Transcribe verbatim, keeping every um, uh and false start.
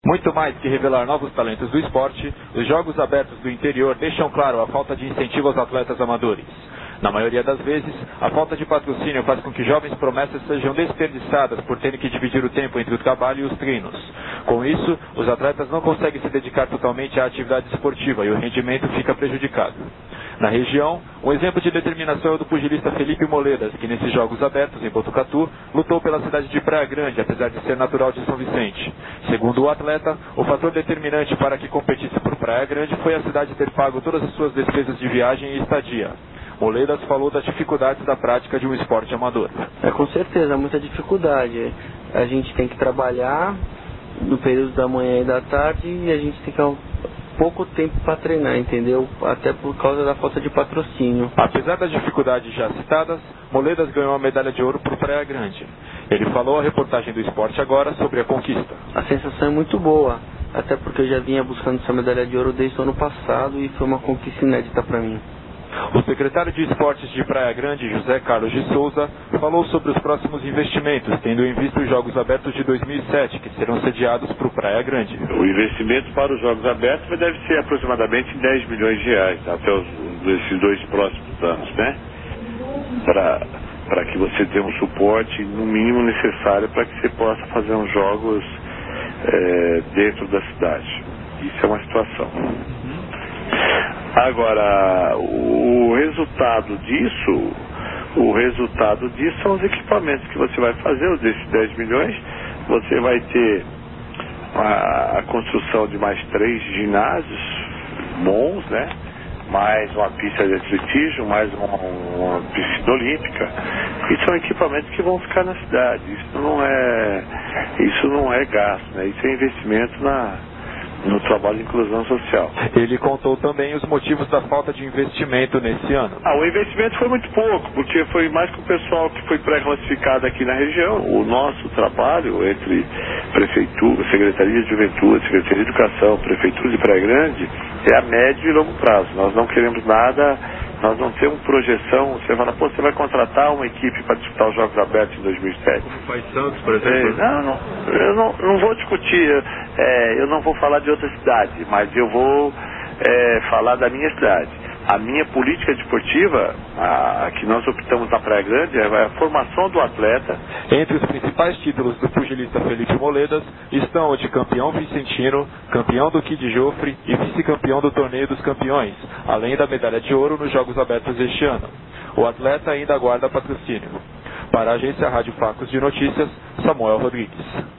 Muito mais que revelar novos talentos do esporte, os Jogos Abertos do Interior deixam claro a falta de incentivo aos atletas amadores. Na maioria das vezes, a falta de patrocínio faz com que jovens promessas sejam desperdiçadas por terem que dividir o tempo entre o trabalho e os treinos. Com isso, os atletas não conseguem se dedicar totalmente à atividade esportiva e o rendimento fica prejudicado. Na região, um exemplo de determinação é o do pugilista Felipe Moledas, que nesses Jogos Abertos em Botucatu, lutou pela cidade de Praia Grande, apesar de ser natural de São Vicente. Segundo o atleta, o fator determinante para que competisse por Praia Grande foi a cidade ter pago todas as suas despesas de viagem e estadia. Moledas falou das dificuldades da prática de um esporte amador. É, com certeza, muita dificuldade. A gente tem que trabalhar no período da manhã e da tarde e a gente tem que pouco tempo para treinar, entendeu? Até por causa da falta de patrocínio. Apesar das dificuldades já citadas, Moledas ganhou a medalha de ouro por Praia Grande. Ele falou à reportagem do Esporte Agora sobre a conquista. A sensação é muito boa, até porque eu já vinha buscando essa medalha de ouro desde o ano passado e foi uma conquista inédita para mim. O secretário de Esportes de Praia Grande, José Carlos de Souza, falou sobre os próximos investimentos, tendo em vista os Jogos Abertos de dois mil e sete, que serão sediados para o Praia Grande. O investimento para os Jogos Abertos deve ser aproximadamente dez milhões de reais, até os, esses dois próximos anos, né? Para para que você tenha um suporte no mínimo necessário para que você possa fazer uns jogos é, dentro da cidade. Isso é uma situação. Agora, o resultado disso, o resultado disso são os equipamentos que você vai fazer, os desses dez milhões, você vai ter a, a construção de mais três ginásios bons, né? Mais uma pista de atletismo, mais uma, uma piscina olímpica, e são equipamentos que vão ficar na cidade. Isso não é, isso não é gasto, né? Isso é investimento na no trabalho de inclusão social. Ele contou também os motivos da falta de investimento nesse ano. Ah, o investimento foi muito pouco, porque foi mais que o pessoal que foi pré-classificado aqui na região. O nosso trabalho entre Prefeitura, Secretaria de Juventude, Secretaria de Educação, Prefeitura de Praia Grande, é a médio e longo prazo. Nós não queremos nada, nós não temos projeção. Você fala, pô, você vai contratar uma equipe para disputar os Jogos Abertos em dois mil e sete. Como faz Santos, por exemplo? É, não, não, eu não, não vou discutir, é, eu não vou falar de outra cidade, mas eu vou é, falar da minha cidade. A minha política desportiva, a, a que nós optamos na Praia Grande, é a formação do atleta. Entre os principais títulos do pugilista Felipe Moledas estão o de campeão vicentino, campeão do Kid Joffre e vice-campeão do Torneio dos Campeões, além da medalha de ouro nos Jogos Abertos este ano. O atleta ainda aguarda patrocínio. Para a agência Rádio Facos de Notícias, Samuel Rodrigues.